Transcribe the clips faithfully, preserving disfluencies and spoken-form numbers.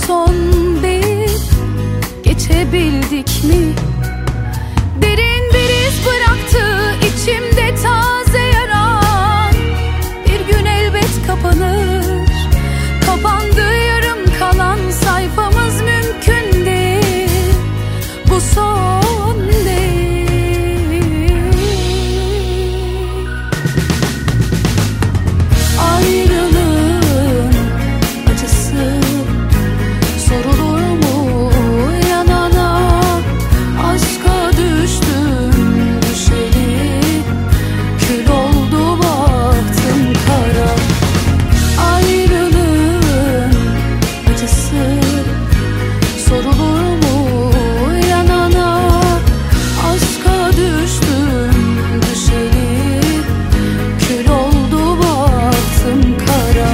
son deyip geçebildik mi? Derin bir iz bıraktı içimde taze yaran. Bir gün elbet kapanır. Kapandı yarım kalan sayfamız, mümkün değil. Bu son değil. Ayrılığın acısı sorulur mu yanana? Aşka düştüm düşeli, kül oldu baktım kara. Ayrılığın acısı sorulur mu yanana? Aşka düştüm düşeli, kül oldu baktım kara.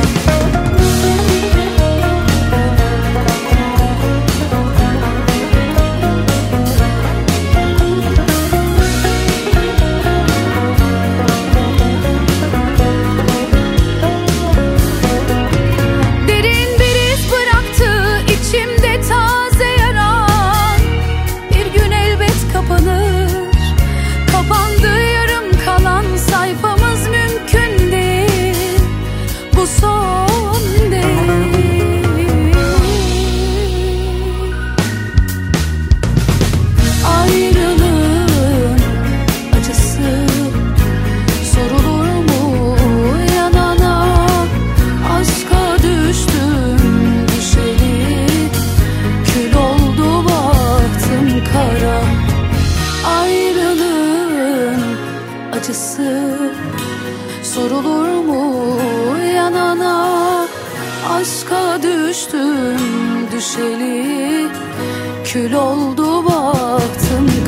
Derin bir iz bıraktı içimde taze yaran. Bir gün elbet kapanır. Kapandı yarım kalan sayfamız, mümkün değil. Bu son değil. Ayrılığın acısı sorulur mu yanana? Aşka düştüm düşeli, kül oldu baktım kara. Ayrılığın acısı sorulur mu yanana? Aşka düştüm düşeli, kül oldu baktım